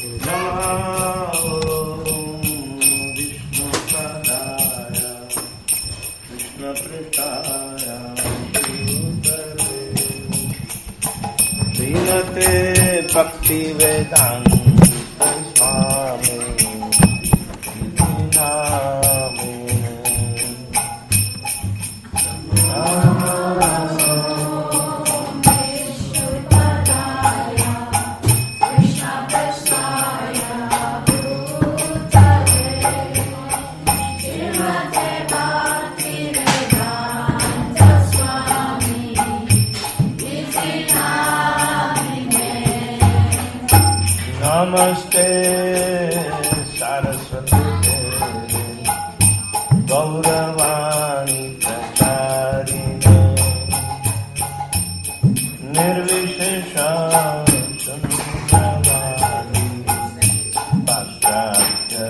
भक्ति वेदांत स्वामी नमस्ते सरस्वती गौरवाणी प्रचारिणे निर्विशेषा शून्यवादी पाश्चात्य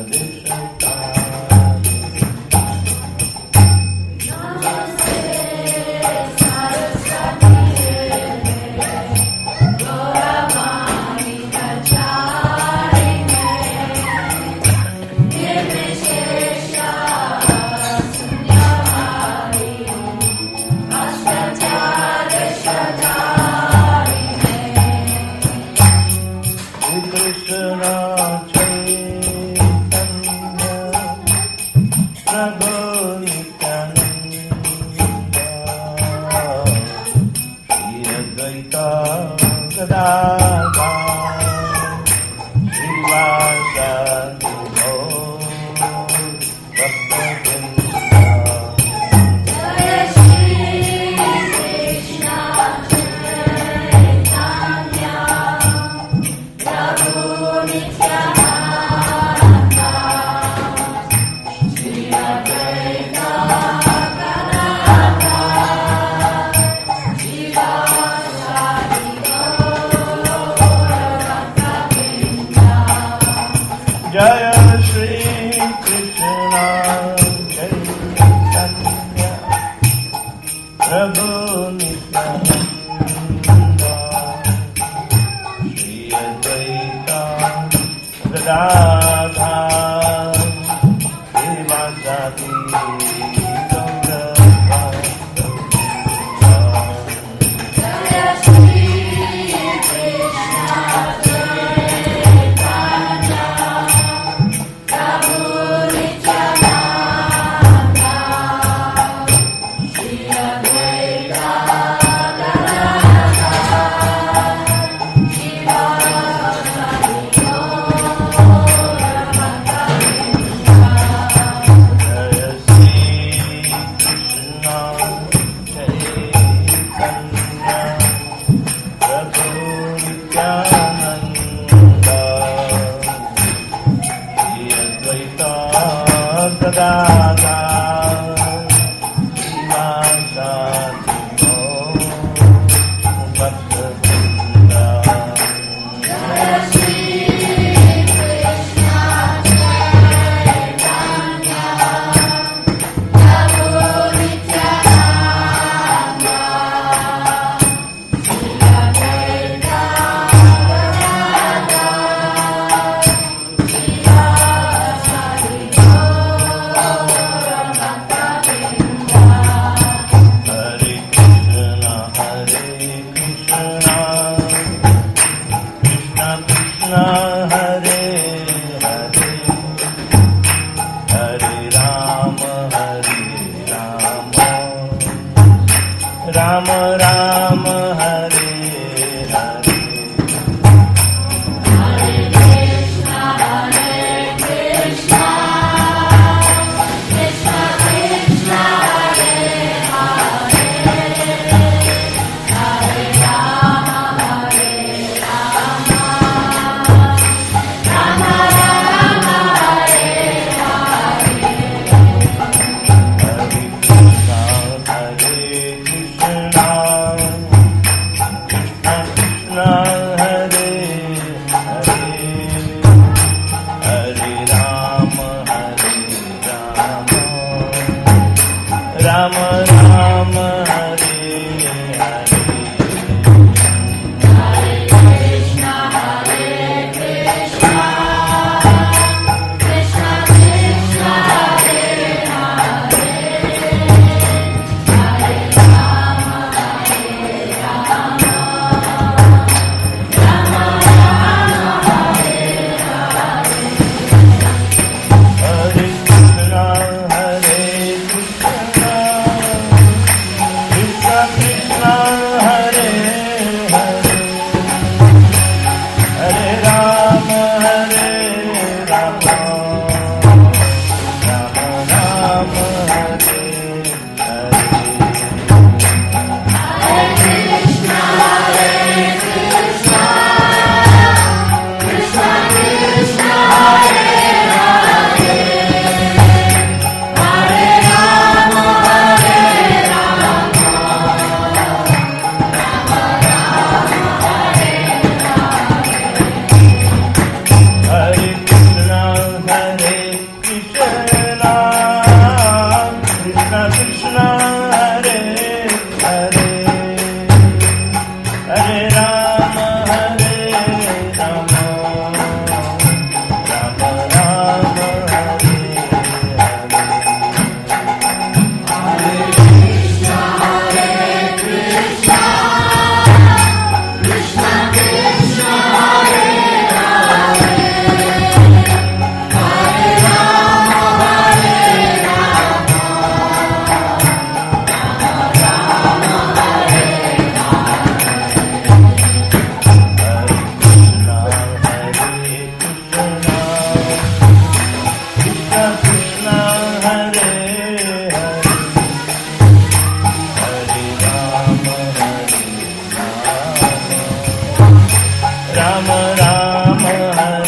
Ram Hare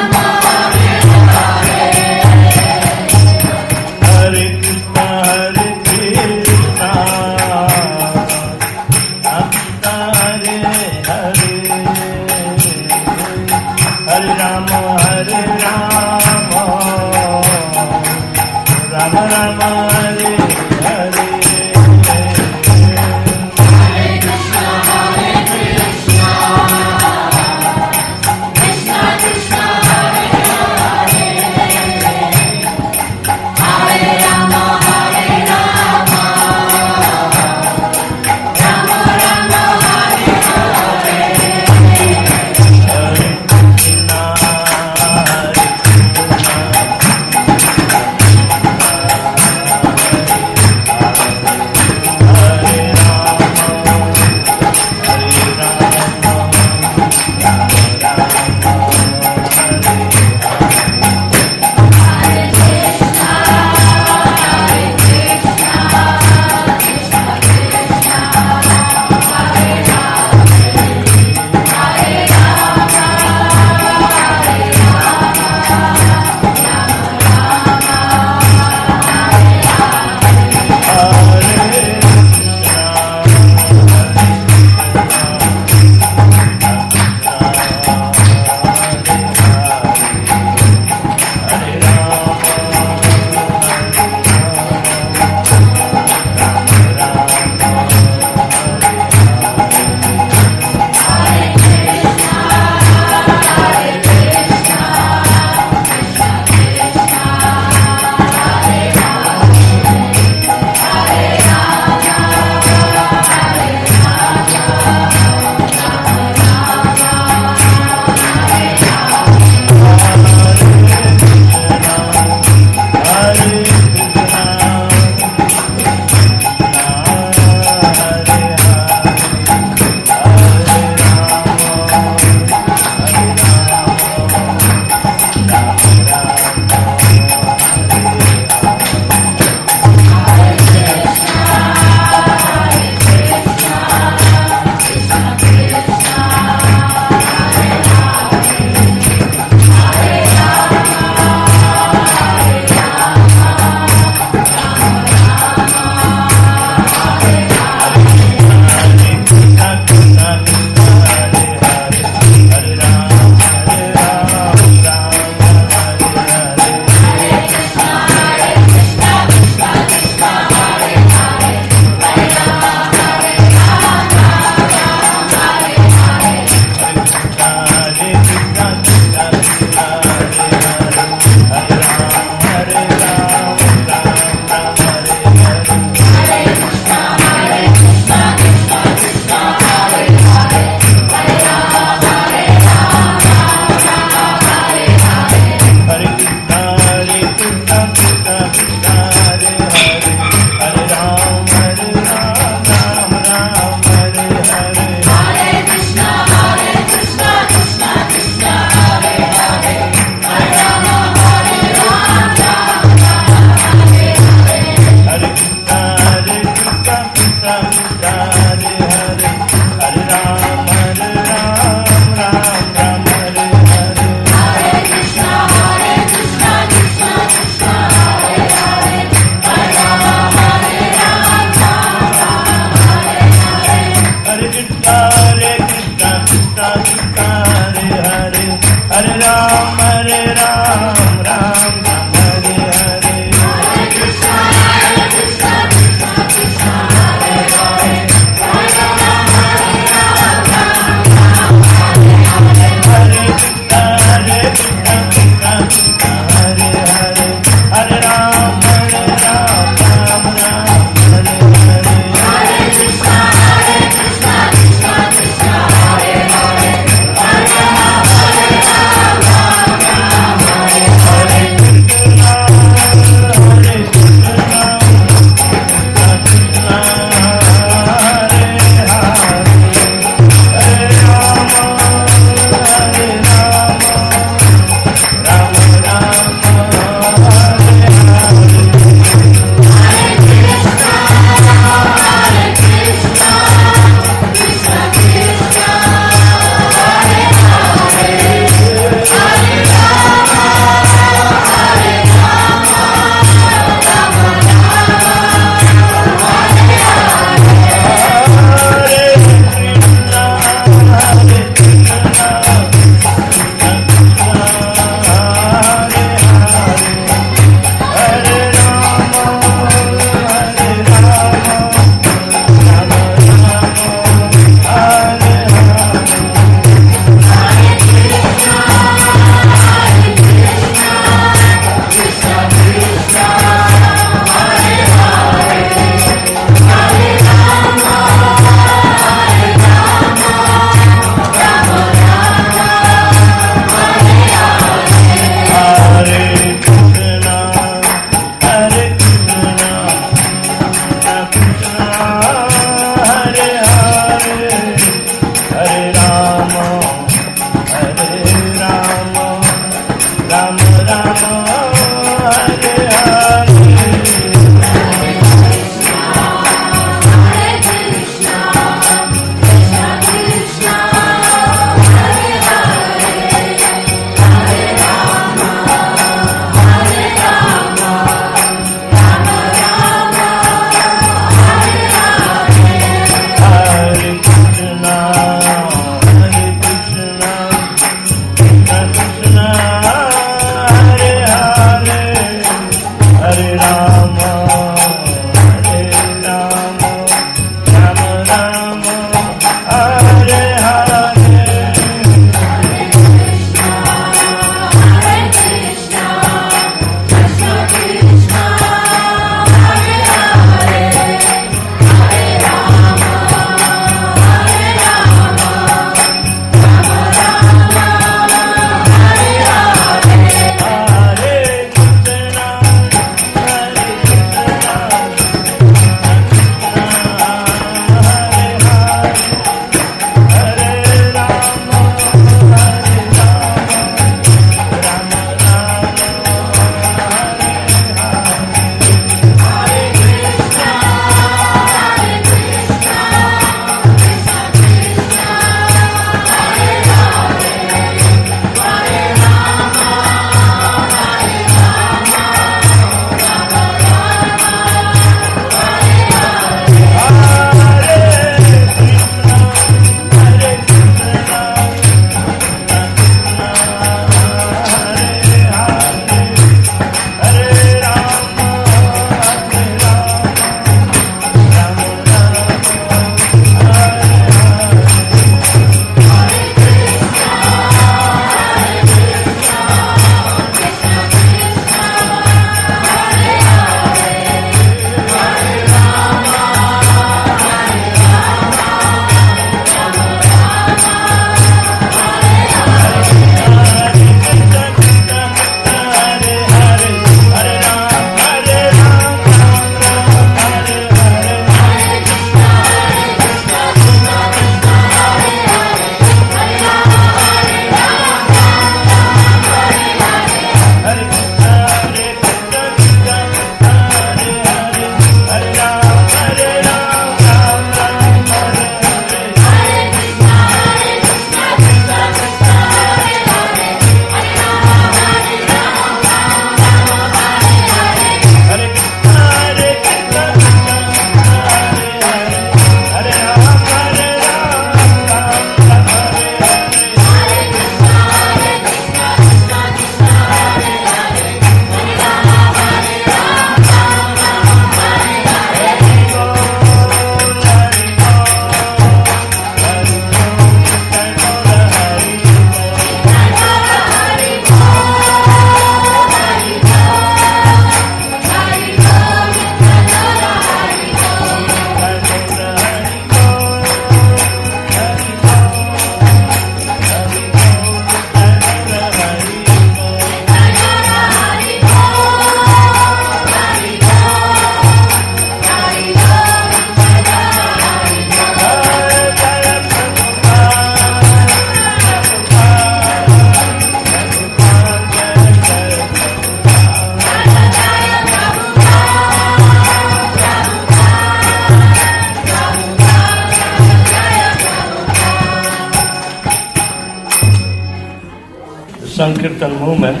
Sankirtan movement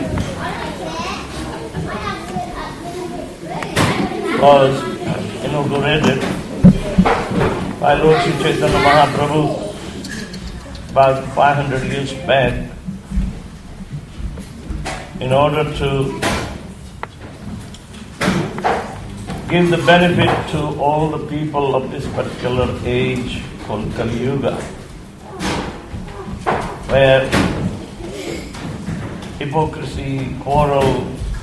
was inaugurated by Lord Sri Chaitanya Mahaprabhu about 500 years back in order to give the benefit to all the people of this particular age called Kali Yuga, where hypocrisy, quarrel,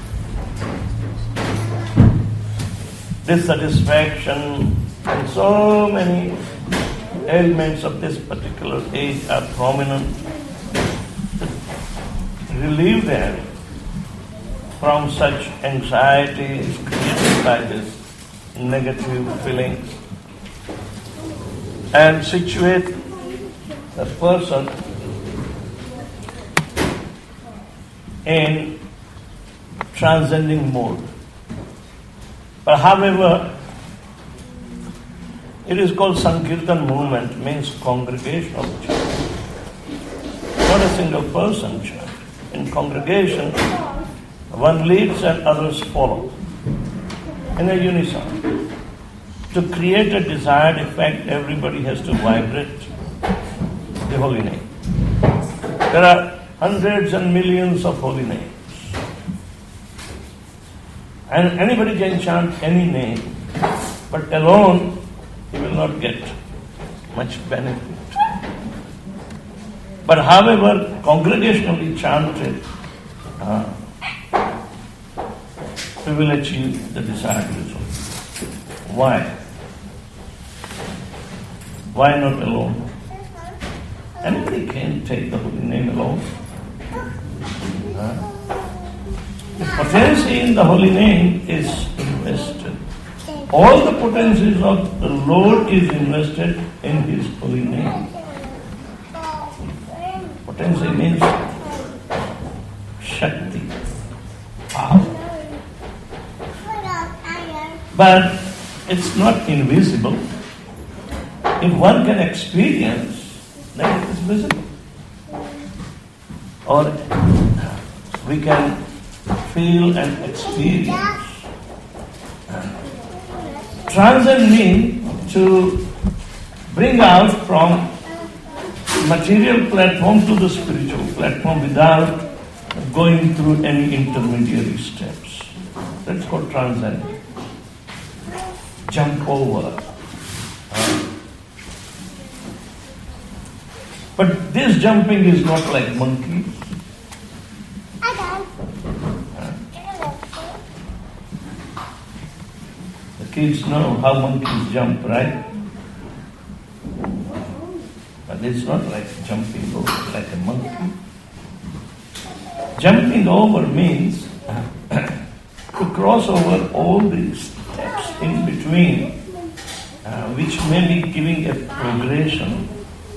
dissatisfaction, and so many elements of this particular age are prominent. Relieve them from such anxieties created by this negative feelings and situate the person in transcending mode. But however, it is called Sankirtan movement, means congregational chant. Not a single person chant. In congregation, one leads and others follow in a unison. To create a desired effect, everybody has to vibrate the holy name. There are hundreds and millions of holy names. And anybody can chant any name, but alone he will not get much benefit. But however, congregationally chanted, we will achieve the desired result. Why? Why not alone? Anybody can take the holy name alone. The potency in the holy name is invested. All the potencies of the Lord is invested in His holy name. Potency means Shakti, power. But it's not invisible. If one can experience, then it is visible. Or we can feel and experience. Transcend means to bring out from material platform to the spiritual platform without going through any intermediary steps. That's called transcend. Jump over. But this jumping is not like monkeys. The kids know how monkeys jump, right? But it's not like jumping over like a monkey. Jumping over means to cross over all these steps in between, which may be giving a progression.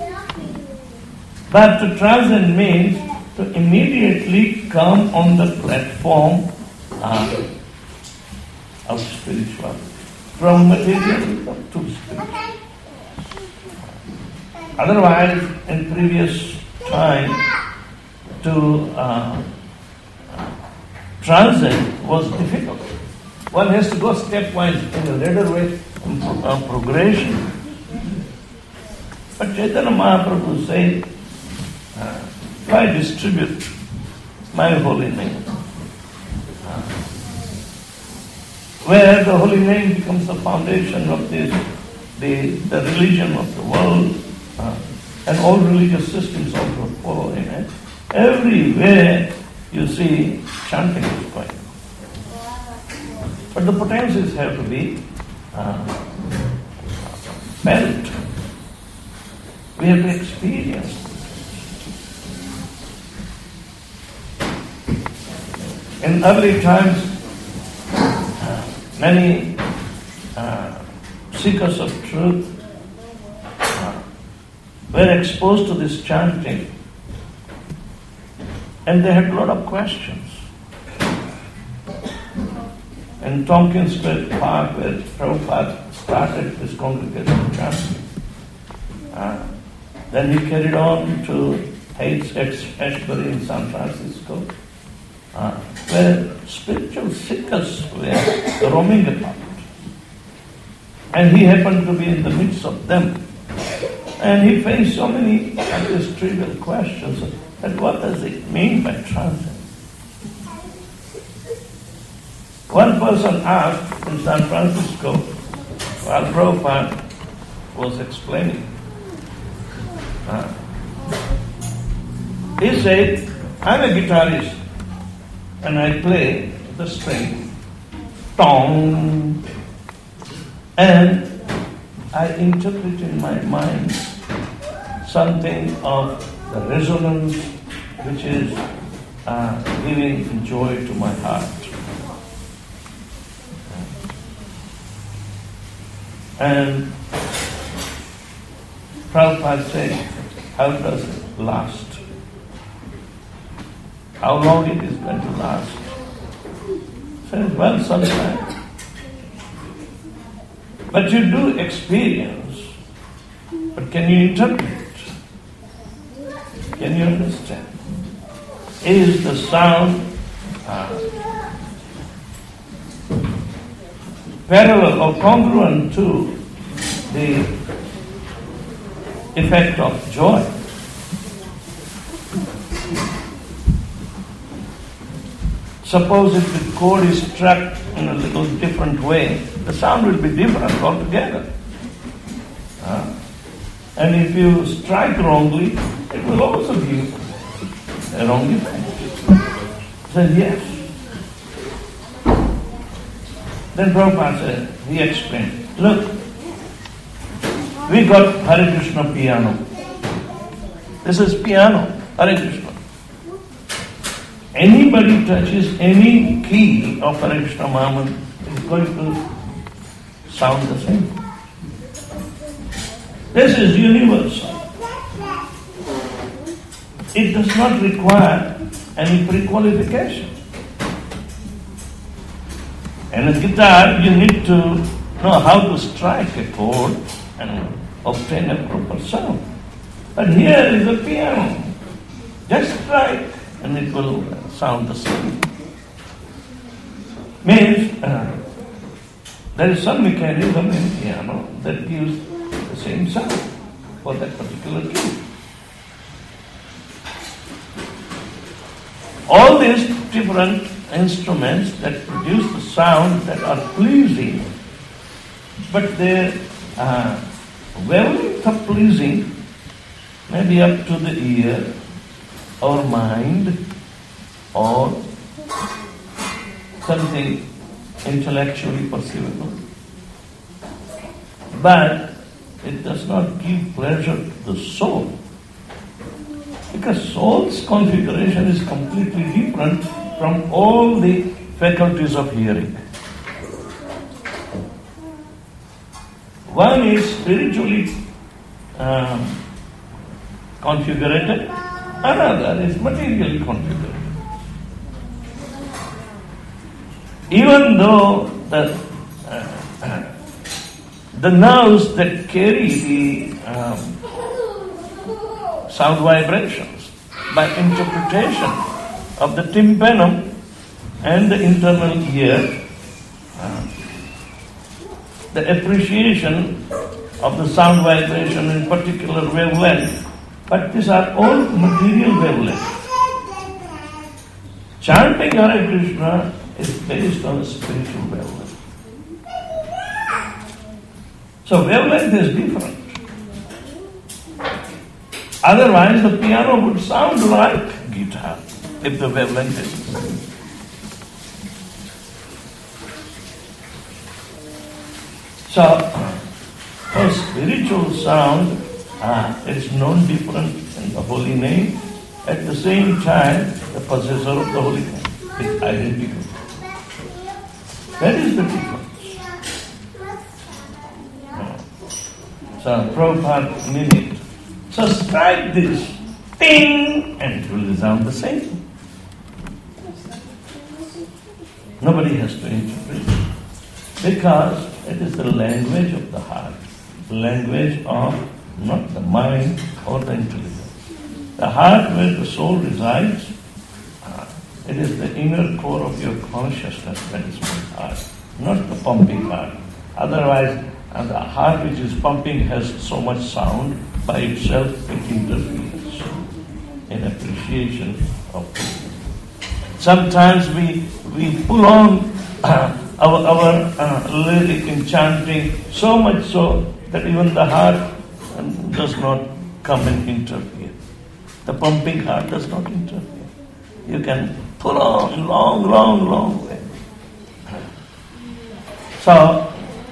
But to transcend means to immediately come on the platform of spiritual, from material to spiritual. Otherwise, in previous time, to transcend was difficult. One has to go stepwise in a ladder way progression. But Chaitanya Mahaprabhu said, if I distribute my holy name, where the holy name becomes the foundation of this, the religion of the world, and all religious systems also follow in it. Everywhere you see chanting is going. But the potencies have to be felt. We have to experience. In early times, many seekers of truth were exposed to this chanting, and they had a lot of questions. In Tompkins Square Park, where Prabhupada started this congregational chanting, then he carried on to Heights Ashbury in San Francisco, where spiritual seekers were roaming about. And he happened to be in the midst of them. And he faced so many trivial questions. But what does it mean by transcendence? One person asked in San Francisco, while Prabhupada was explaining, he said, I'm a guitarist and I play the string, tong, and I interpret in my mind something of the resonance which is giving joy to my heart. And Prabhupada said, how does it last? How long it is going to last? He said, well, sometime. But you do experience, but can you interpret? Can you understand? Is the sound parallel or congruent to the effect of joy? Suppose if the chord is struck in a little different way, the sound will be different altogether. And if you strike wrongly, it will also give a wrong effect. Said yes. Then Prabhupada said, he explained, look, we got Hare Krishna piano. This is piano, Hare Krishna. Anybody touches any key of Hare Krishna Mahamantra is going to sound the same. This is universal. It does not require any pre-qualification. In a guitar, you need to know how to strike a chord and obtain a proper sound. But here is a piano. Just strike and it will sound the same. Means there is some mechanism in piano that gives the same sound for that particular key. All these different instruments that produce the sound that are pleasing, but their wavelength of pleasing may be up to the ear or mind or something intellectually perceivable. But it does not give pleasure to the soul. Because soul's configuration is completely different from all the faculties of hearing. One is spiritually configured, another is materially configured. Even though the nerves that carry the sound vibrations by interpretation of the tympanum and the internal ear, the appreciation of the sound vibration in particular wavelength, but these are all material wavelengths. Chanting Hare Krishna is based on a spiritual wavelength. So wavelength is different. Otherwise the piano would sound like guitar if the wavelength is the same. So for spiritual sound, it is known different in the holy name. At the same time, the possessor of the holy name is identical. That is the difference. So Prabhupada meant it. So strike this, ting, and it will sound the same. Nobody has to interpret it. Because it is the language of the heart, the language of not the mind or the intelligence. The heart where the soul resides, it is the inner core of your consciousness that is my heart, not the pumping heart. Otherwise, the heart which is pumping has so much sound, by itself it interferes in appreciation of it. Sometimes we pull on our lyric in chanting so much so that even the heart does not come and interfere. The pumping heart does not interfere. You can pull on long way. So,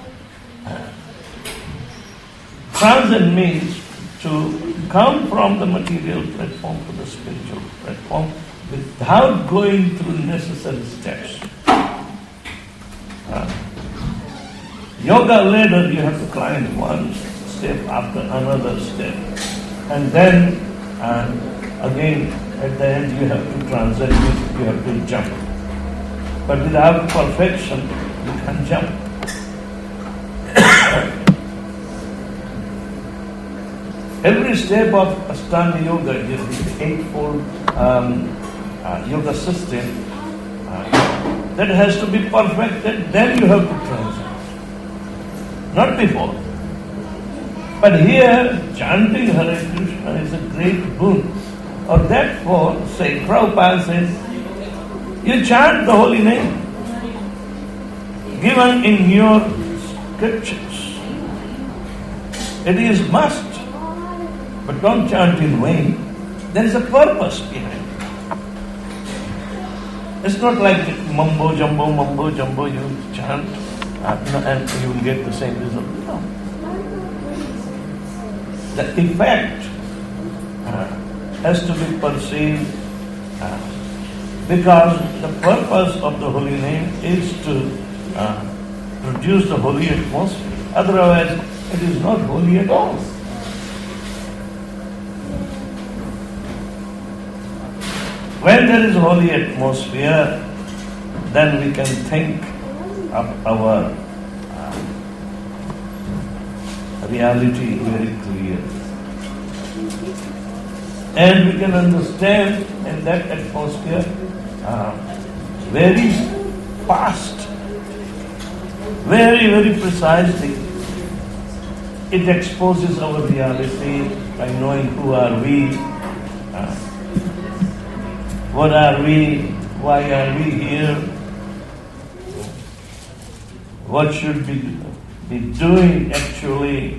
transcend means to come from the material platform to the spiritual platform without going through necessary steps. Yoga ladder, you have to climb one step after another step. And then, again, at the end you have to transcend, you have to jump. But without perfection, you can't jump. Every step of Ashtanga Yoga, the eightfold yoga system, that has to be perfected, then you have to transcend. Not before. But here, chanting Hare Krishna is a great boon. Or therefore, say, Prabhupada says, you chant the holy name given in your scriptures. It is must. But don't chant in vain. There is a purpose behind it. It's not like mumbo jumbo, you chant and you will get the same result. No. The effect has to be perceived because the purpose of the holy name is to produce the holy atmosphere. Otherwise, it is not holy at all. When there is holy atmosphere, then we can think of our reality very clear. And we can understand in that atmosphere very fast, very precisely. It exposes our reality by knowing who are we, what are we, why are we here, what should we be doing actually.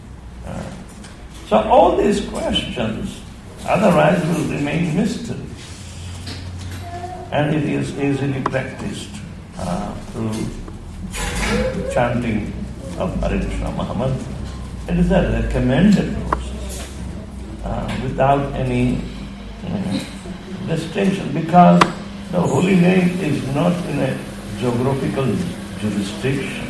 So all these questions otherwise will remain mystery. And it is easily practiced through chanting of Hare Krishna Mahamantra. It is a recommended process without any distinction, because the holy name is not in a geographical jurisdiction.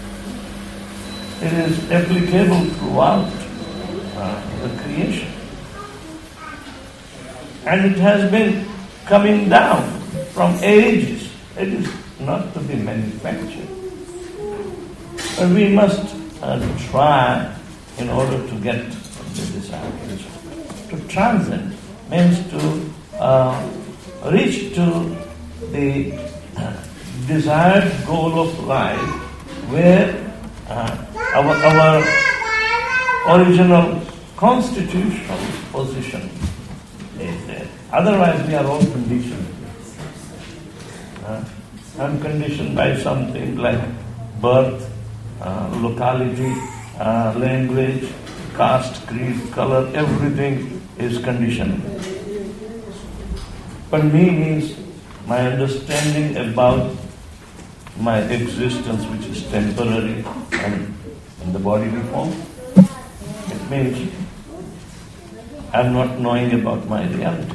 It is applicable throughout the creation. And it has been coming down from ages. It is not to be manufactured. But we must try in order to get the desired result. To transcend means to reach to the desired goal of life where our original constitutional position is there. Otherwise we are all conditioned. I'm conditioned by something like birth, locality, language, caste, creed, color, everything is conditioned. But me means my understanding about my existence, which is temporary and in the bodily form. It means I'm not knowing about my reality.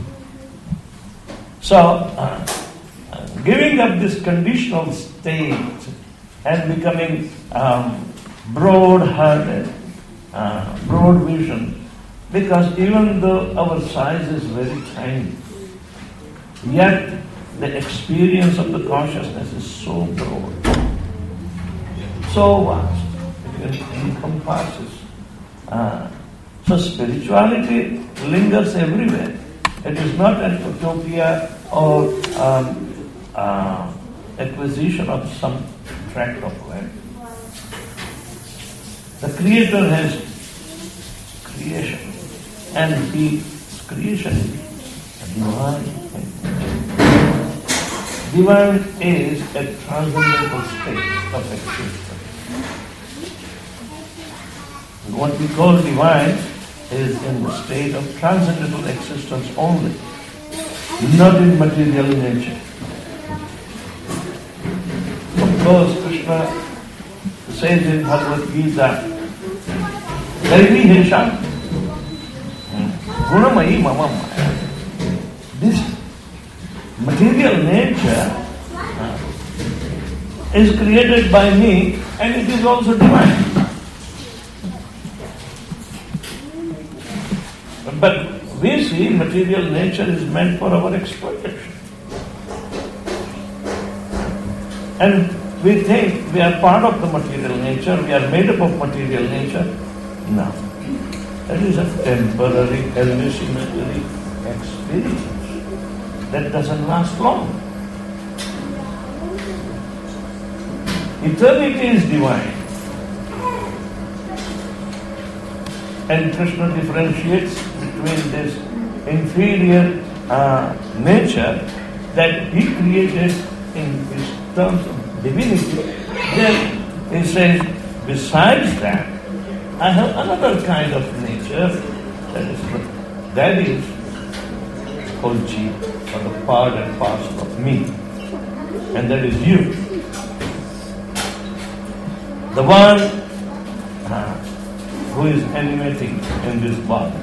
So, giving up this conditional state and becoming broad-hearted, broad vision, because even though our size is very tiny, yet the experience of the consciousness is so broad, so vast, it encompasses So spirituality lingers everywhere. It is not an utopia or acquisition of some tract of land. The Creator has creation, and His creation is divine. Divine is a transcendental state of existence. What we call divine is in the state of transcendental existence only, not in material nature. Of course, Krishna says in Bhagavad Gita, Daivi Hesha, Gunamayi Mama Maya. This material nature is created by me and it is also divine. But we see material nature is meant for our exploitation. And we think we are part of the material nature, we are made up of material nature. No. That is a temporary, hallucinatory experience that doesn't last long. Eternity is divine. And Krishna differentiates between this inferior nature that He created in His terms of divinity. Then He says, besides that, I have another kind of nature that is Kolchi, or the part and parcel of me. And that is you. The one who is animating in this body.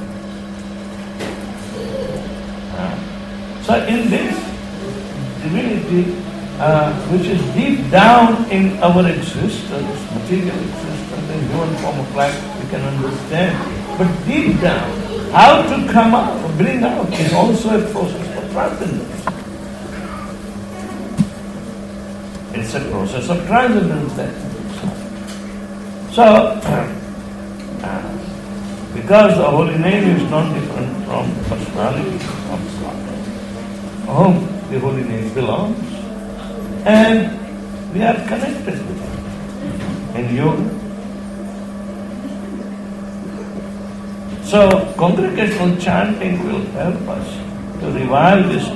So in this divinity, which is deep down in our existence, material existence, in human form of life, we can understand. But deep down, how to come out, bring out, is also a process of transcendence. It's a process of transcendence that So, because the holy name is not different from the personality of God, whom the holy name belongs, and we are connected with it in yoga. So, congregational chanting will help us to revive this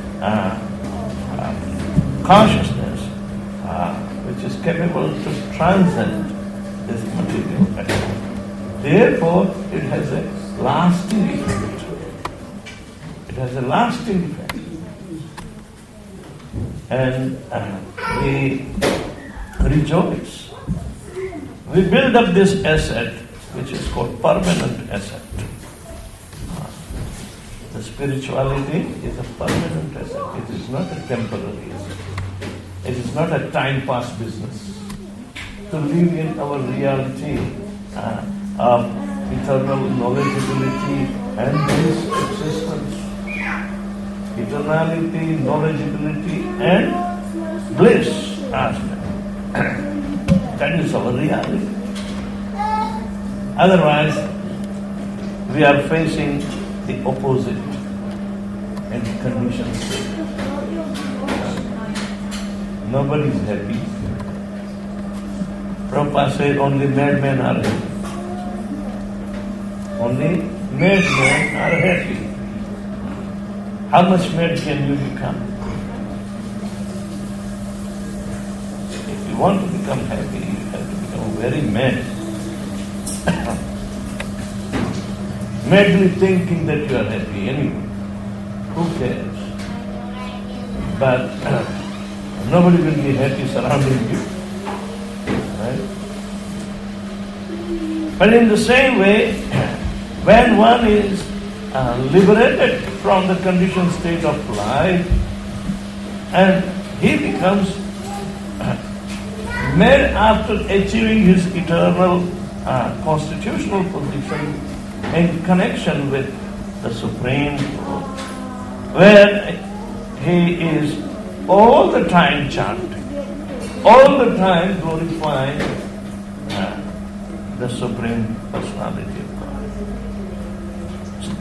consciousness which is capable to transcend this material effect. Therefore, it has a lasting effect. It has a lasting effect. And we rejoice. We build up this asset, which is called permanent asset. The spirituality is a permanent asset. It is not a temporary asset. It is not a time pass business. To live in our reality of eternal knowledgeability and this existence. Eternality, knowledgeability and bliss aspect. That is our reality. Otherwise, we are facing the opposite and conditioned state. Nobody is happy. Prabhupada said only madmen are happy. Only madmen are happy. How much mad can you become? If you want to become happy, you have to become very mad. Madly thinking that you are happy anyway. Who cares? But nobody will be happy surrounding you. Right? But in the same way, when one is liberated from the conditioned state of life, and he becomes made after achieving his eternal constitutional position in connection with the Supreme Lord, where he is all the time chanting, all the time glorifying the Supreme Personality of God.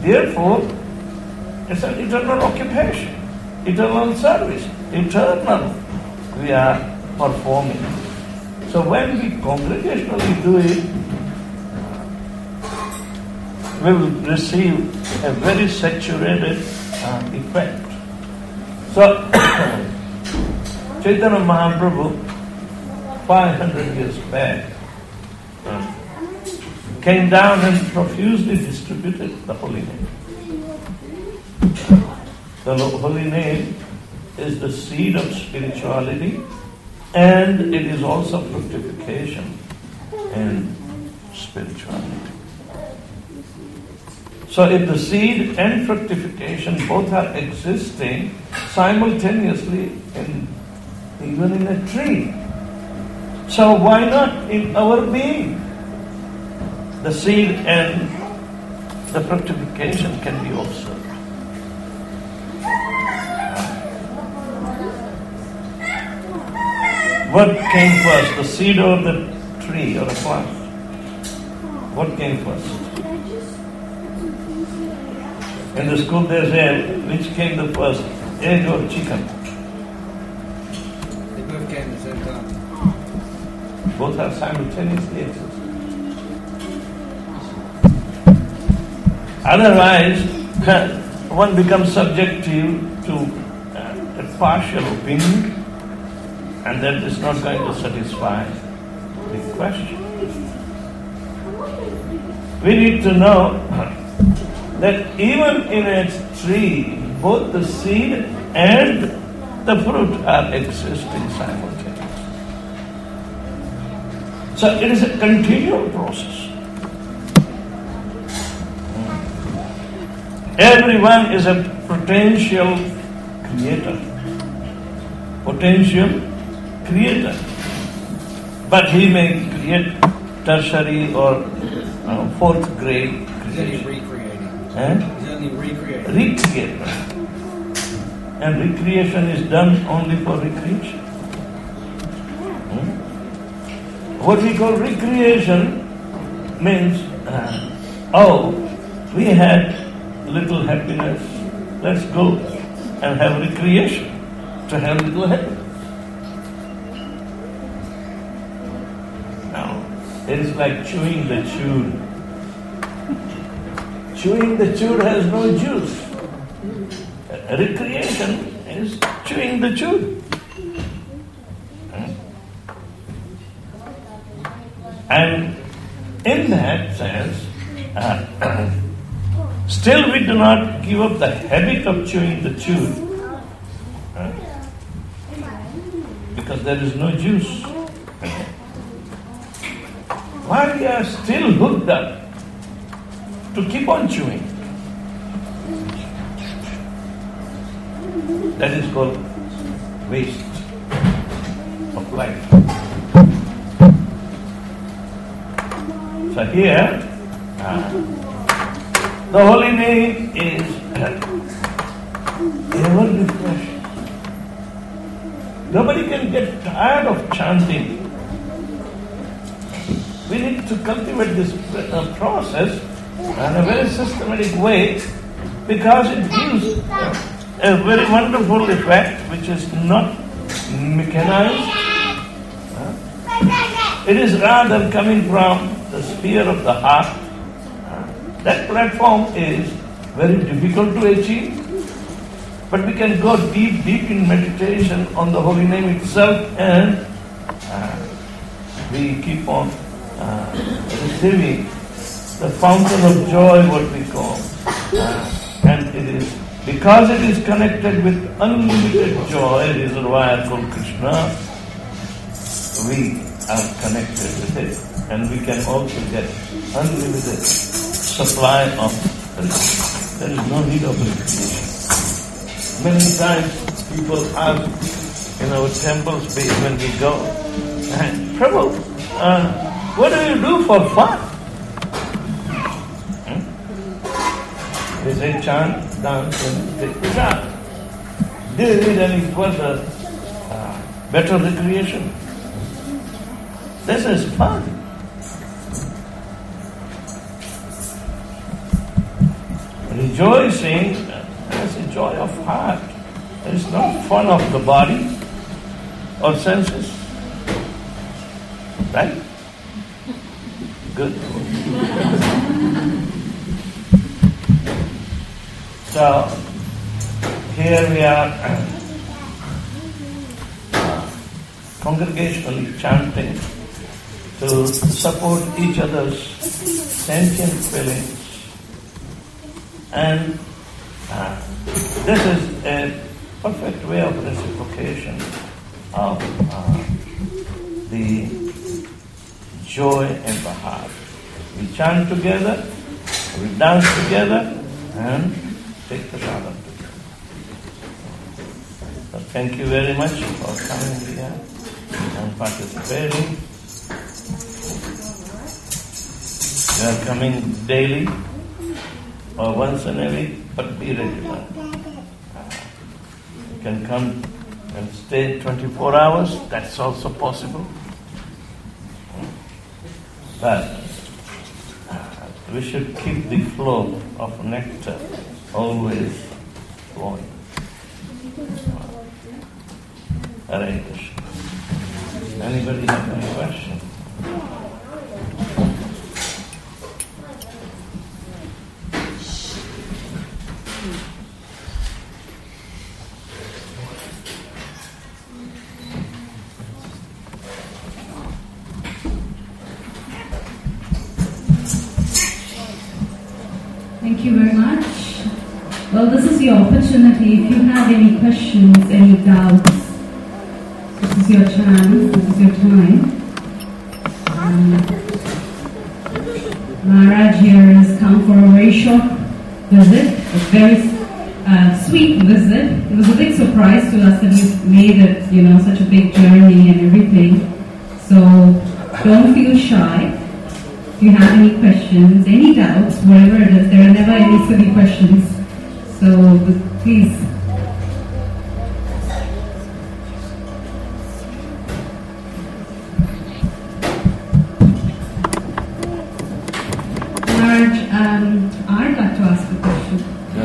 Therefore, it's an eternal occupation, eternal service, eternal we are performing. So when we congregationally do it, we will receive a very saturated effect. So, Chaitanya Mahaprabhu, 500 years back, came down and profusely distributed the holy name. The holy name is the seed of spirituality, and it is also fructification in spirituality. So if the seed and fructification both are existing simultaneously even in a tree, so why not in our being? The seed and the fructification can be observed. What came first, the seed or the tree or a plant? What came first? In the school they say, which came the first, egg or chicken? They both came at the same time. Both are simultaneously existing. Otherwise, one becomes subjective to a partial opinion, and that is not going to satisfy the question. We need to know that even in a tree, both the seed and the fruit are existing simultaneously. So it is a continual process. Everyone is a potential creator. Potential creator. But he may create tertiary or fourth grade creation. He's only recreating. Eh? He's only recreating. Recreate. And recreation is done only for recreation. What we call recreation means, we had little happiness, let's go and have recreation to have little happiness. Now, it is like chewing the chewed. Chewing the chewed has no juice. Recreation is chewing the chewed. And in that sense, still we do not give up the habit of chewing the chewed, because there is no juice. Why we are still hooked up to keep on chewing? That is called waste of life. So here, the holy name is ever refreshing. Nobody can get tired of chanting. We need to cultivate this process in a very systematic way, because it gives a very wonderful effect which is not mechanized. It is rather coming from the sphere of the heart. That platform is very difficult to achieve, but we can go deep in meditation on the holy name itself, and we keep on receiving the fountain of joy, what we call. And it is because it is connected with unlimited joy, reservoir called Krishna, we are connected with it, and we can also get unlimited supply of recreation. There is no need of recreation. Many times people ask in our temple space when we go, Prabhu, what do you do for fun? They say chant, dance, and take chant. Do you need any further better recreation? This is fun. rejoicing as a joy of heart. It's not fun of the body or senses. Right? Good. So, here we are congregationally chanting to support each other's sentient feelings. And this is a perfect way of reciprocation of the joy in the heart. We chant together, we dance together, and take the sadhana together. So thank you very much for coming here and participating. You are coming daily or once in a week, but be regular. You can come and stay 24 hours, that's also possible. But we should keep the flow of nectar always flowing. Hare Krishna. Anybody have any question? Thank you very much. Well, this is your opportunity. If you have any questions, any doubts, this is your chance, this is your time. Maharaj here has come for a very short visit, a very sweet visit. It was a big surprise to us that you made it, such a big journey and everything. So don't feel shy. If you have any questions, any doubts, whatever it is, there are never any silly questions. So please. Maharaj, I'd like to ask a question.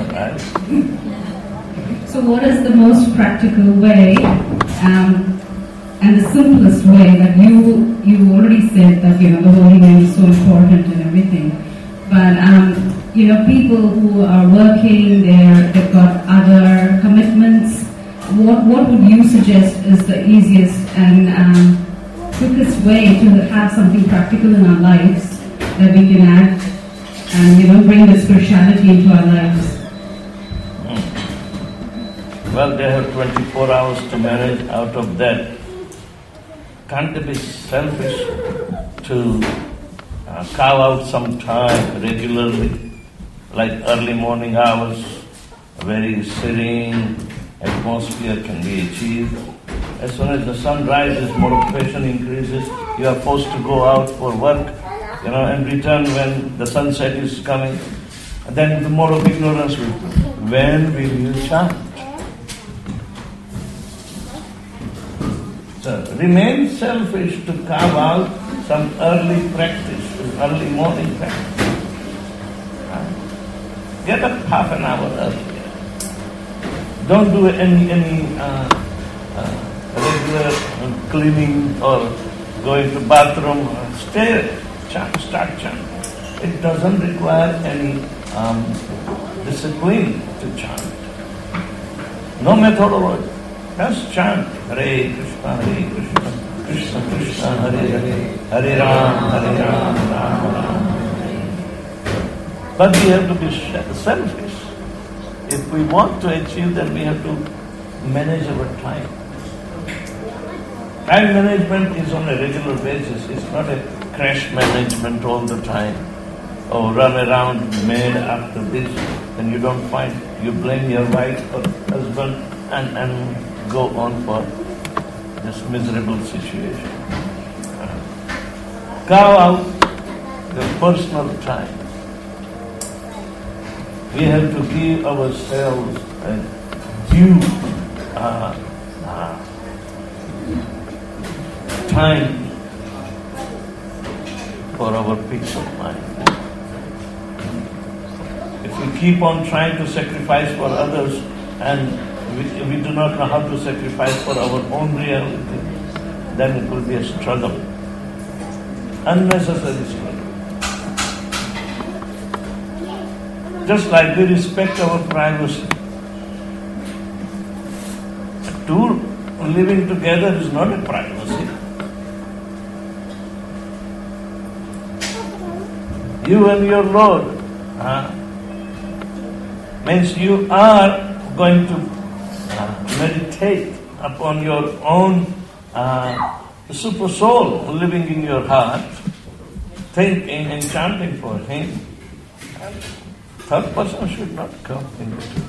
So what is the most practical way and the simplest way that you already said that the holy name is so important and everything, but people who are working, they've got other commitments. What would you suggest is the easiest and quickest way to have something practical in our lives that we can add and bring the spirituality into our lives? Well, they have 24 hours to manage. Out of that, can't they be selfish to carve out some time regularly, like early morning hours, a very serene atmosphere can be achieved. As soon as the sun rises, motivation increases, you are forced to go out for work, and return when the sunset is coming. And then the more of ignorance will come. When will you chant? So remain selfish to carve out some early practice, early morning practice. Get up half an hour earlier. Don't do any regular cleaning or going to bathroom. Stay, start chanting. It doesn't require any discipline to chant. No methodology. Just chant Hare Krishna, Krishna Krishna, Hare Hare, Hare Ram, Ram Ram. But we have to be selfish. If we want to achieve that, we have to manage our time. Time management is on a regular basis. It's not a crash management all the time. Or run around mad after this, then you don't find, you blame your wife or husband and go on for this miserable situation. Carve out the personal time. We have to give ourselves a due time for our peace of mind. If we keep on trying to sacrifice for others and we do not know how to sacrifice for our own reality, then it will be a struggle. Unnecessary struggle. Just like we respect our privacy. Two living together is not a privacy. You and your Lord means you are going to meditate upon your own super soul living in your heart, thinking and chanting for Him. Third person should not come in between.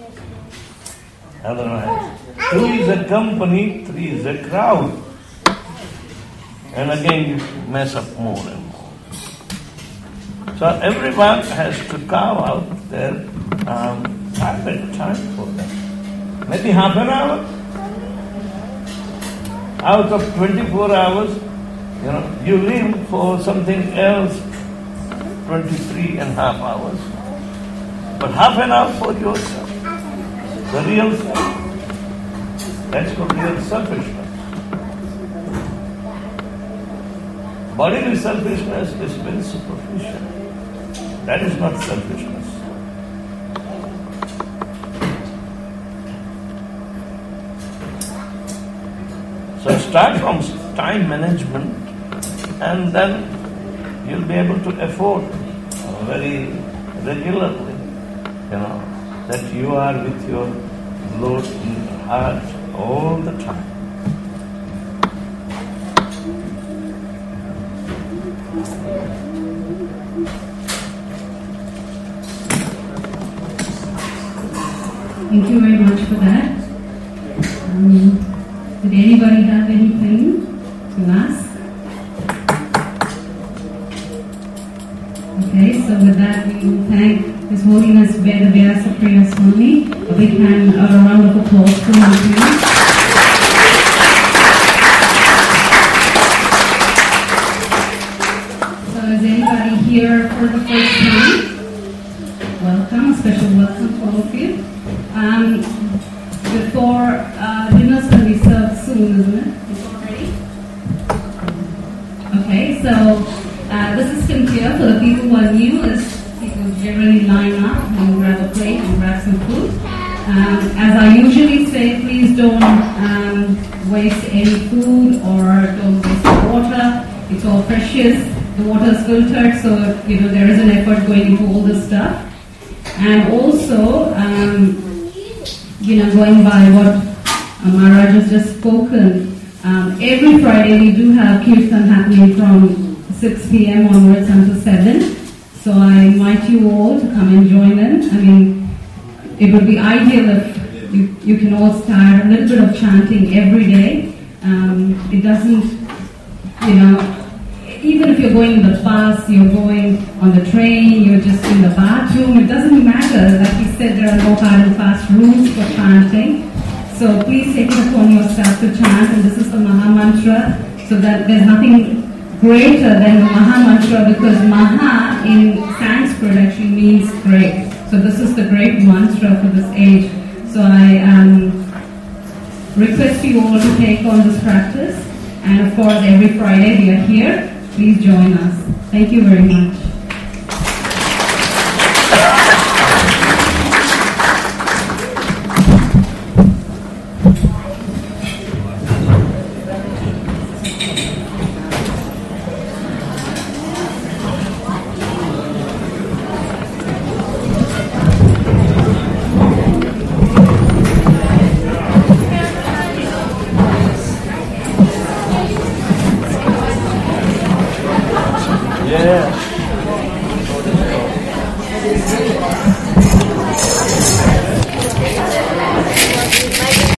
Otherwise, two is a company, three is a crowd. And again you mess up more and more. So everyone has to carve out their private time for them. Maybe half an hour. Out of 24 hours, you live for something else 23 and a half hours. But half an hour for yourself. The real self. That's called real selfishness. Bodily selfishness is very superficial. That is not selfishness. So start from time management and then you'll be able to afford very regularly, that you are with your Lord in your heart all the time. Thank you very much for that. Did anybody have anything to ask? Okay, so with that we will thank His Holiness Veda Vyasa Priya Swami. A big hand, a round of applause for him, please. So is anybody here for the first time? Welcome, a special welcome to all of you. Before dinner's going to be served soon, isn't it? It's all ready? Okay, so this is Cynthia. For the people who are new, people generally line up and grab a plate and grab some food. As I usually say, please don't waste any food or don't waste the water. It's all precious. The water is filtered, so there is an effort going into all this stuff. And also, going by what Maharaj has just spoken, every Friday we do have Kirtan happening from 6 p.m. onwards until 7. So I invite you all to come and join in. I mean, it would be ideal if you can all start a little bit of chanting every day. It doesn't, even if you're going in the bus, you're going on the train, you're just in the bathroom, it doesn't matter. Like we said, there are no hard and fast rules for chanting. So please take it upon yourself to chant, and this is the Maha Mantra, so that there's nothing greater than the Maha Mantra, because Maha in Sanskrit actually means great. So this is the great mantra for this age. So I request you all to take on this practice, and of course every Friday we are here. Please join us. Thank you very much.